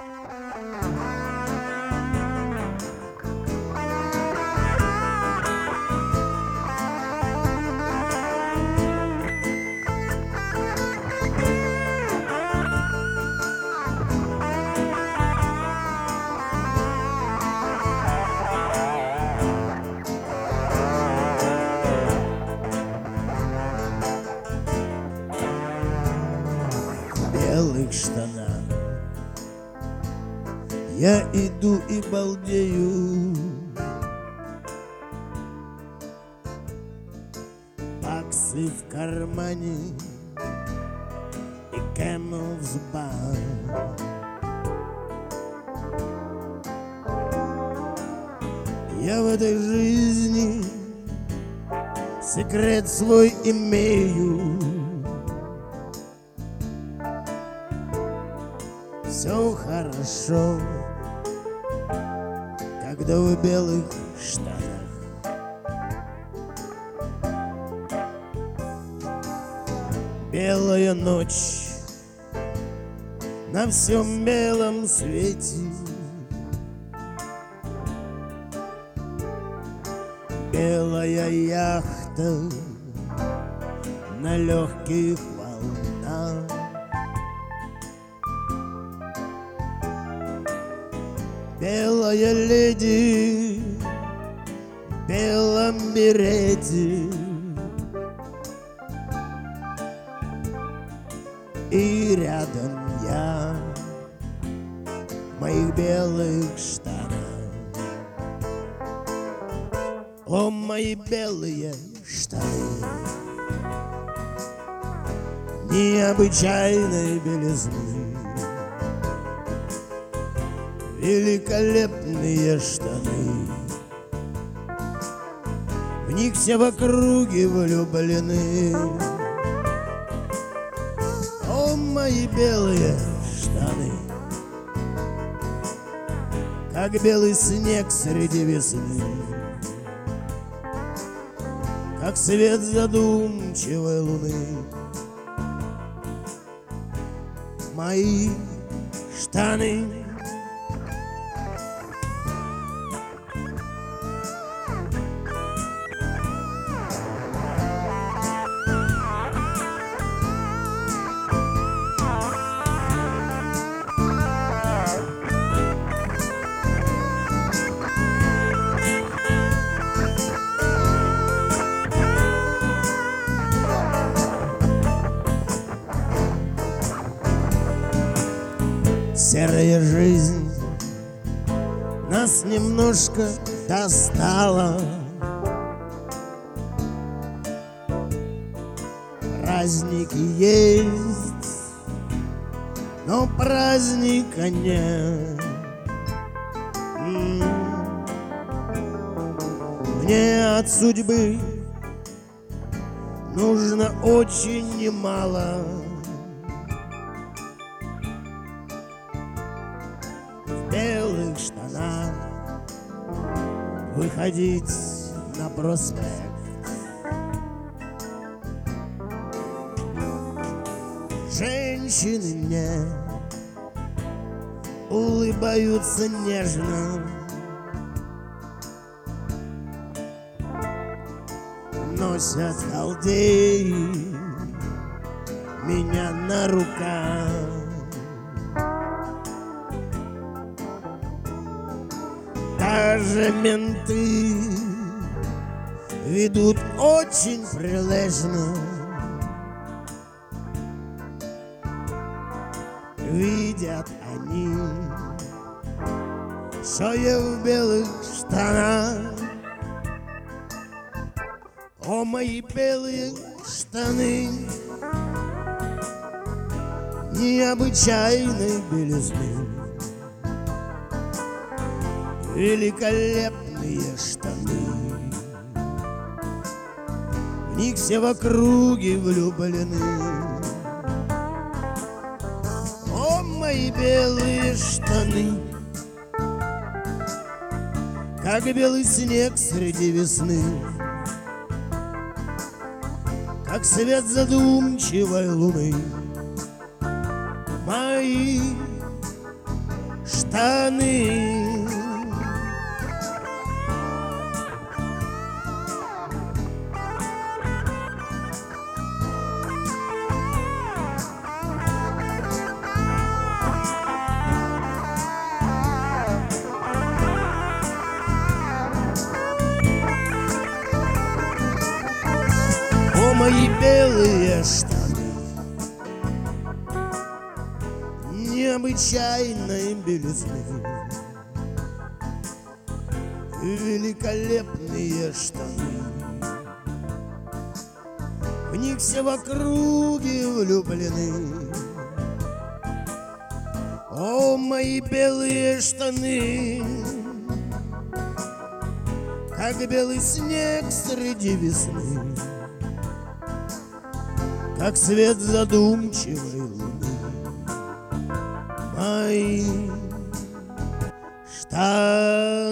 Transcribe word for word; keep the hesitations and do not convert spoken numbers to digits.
Белых штанах я иду и балдею, баксы в кармане и Camel в зубах. Я в этой жизни секрет свой имею. Все хорошо, когда в белых штанах. Белая ночь на всем белом свете, белая яхта на легких волнах. Белая леди в белом берете, и рядом я в моих белых штанах. О, мои белые штаны необычайной белизны, великолепные штаны, в них все в округе влюблены. О, мои белые штаны, как белый снег среди весны, как свет задумчивой луны. Мои штаны серая жизнь нас немножко достала. Праздники есть, но праздника нет. Мне от судьбы нужно очень немало. В белых штанах выходить на проспект. Женщины мне улыбаются нежно, носят халдеи меня на руках. Даже менты ведут очень прилежно. Видят они, что я в белых штанах. О, мои белые штаны необычайной белизны, великолепные штаны, в них все в округе влюблены. О, мои белые штаны, как белый снег среди весны, как свет задумчивой луны. Мои штаны. О, мои белые штаны необычайной белизны, великолепные штаны, в них все в округе влюблены. О, мои белые штаны, как белый снег среди весны, как свет задумчивой луны. Мои штаны.